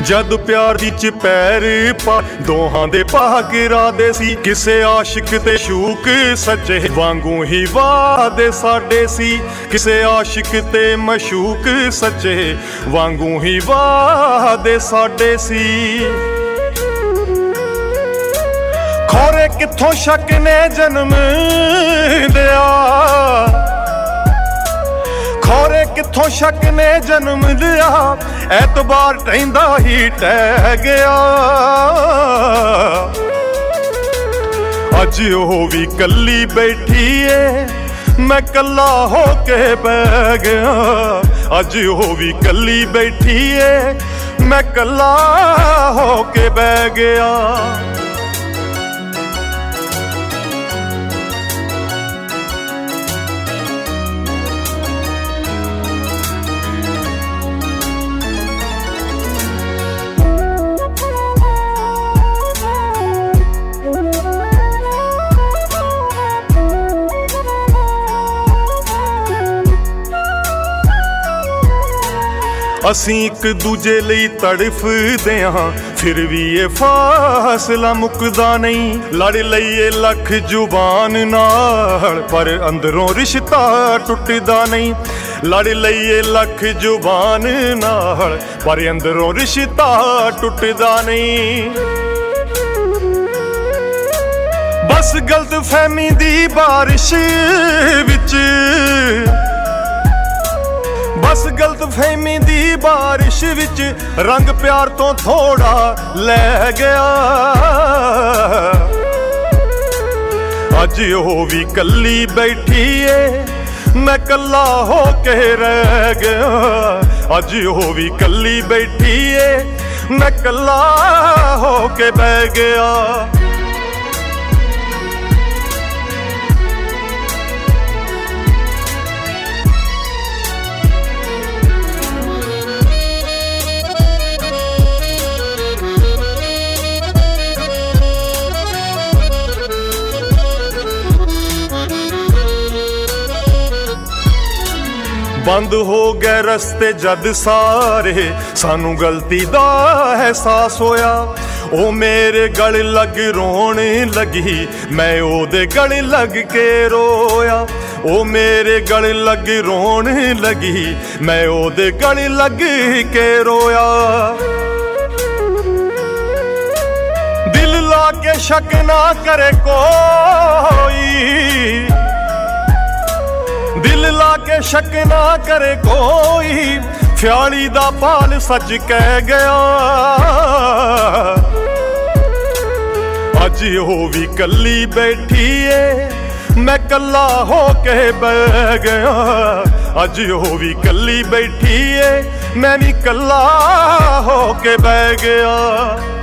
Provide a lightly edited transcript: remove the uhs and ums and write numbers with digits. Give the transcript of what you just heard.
जद प्यार दी चपैर पा दोहां दे भाग रादे सी। किसे आशिक ते शूक सच्चे वांगू ही वादे साडे सी। किसे आशिक ते मशूक सच्चे वांगू ही वादे साडे सी। खौरे कित्थों शक ने जन्म दिया, खौरे कित्थों शक ने जन्म लिया। एतबार टहिंदा ही टह गया। अज ओ भी कल्ली बैठी है मैं कल्ला हो के बह गया। अज ओ भी कल्ली बैठी है मैं कल्ला हो के बह गया। असीं एक दूजे लई तड़फदे हां फिर भी ये फासला मुकदा नहीं। लड़ लईए लख जुबान नाल पर अंदरों रिश्ता टुटदा नहीं। लड़ लईए लख जुबान नाल पर अंदरों रिश्ता टुटदा नहीं। बस गलत फहमी दी बारिश विच, बस गलत फहमी दी बारिश विच रंग प्यार तो थोड़ा लै गया। अज ओ भी कल्ली बैठी है मैं कल्ला हो के रह गया। अज ओ भी कल्ली बैठी है मैं कल्ला हो के बह गया। बंद हो गए रस्ते जद सारे सानू गलती दा एहसास होया। ओ मेरे गल लग रोन लगी मैं ओदे गल लग के रोया। ओ मेरे गल लग रोन लगी मैं ओदे गल लग के रोया। दिल ला के शक ना करे कोई, दिल ला के शक ना करे कोई। ख्याली दा पाल सच कह गया। अज ओ भी कल्ली बैठी है मैं कल्ला हो के बह गया। अज ओ भी कल्ली बैठी है मैं भी कल्ला हो के बह गया।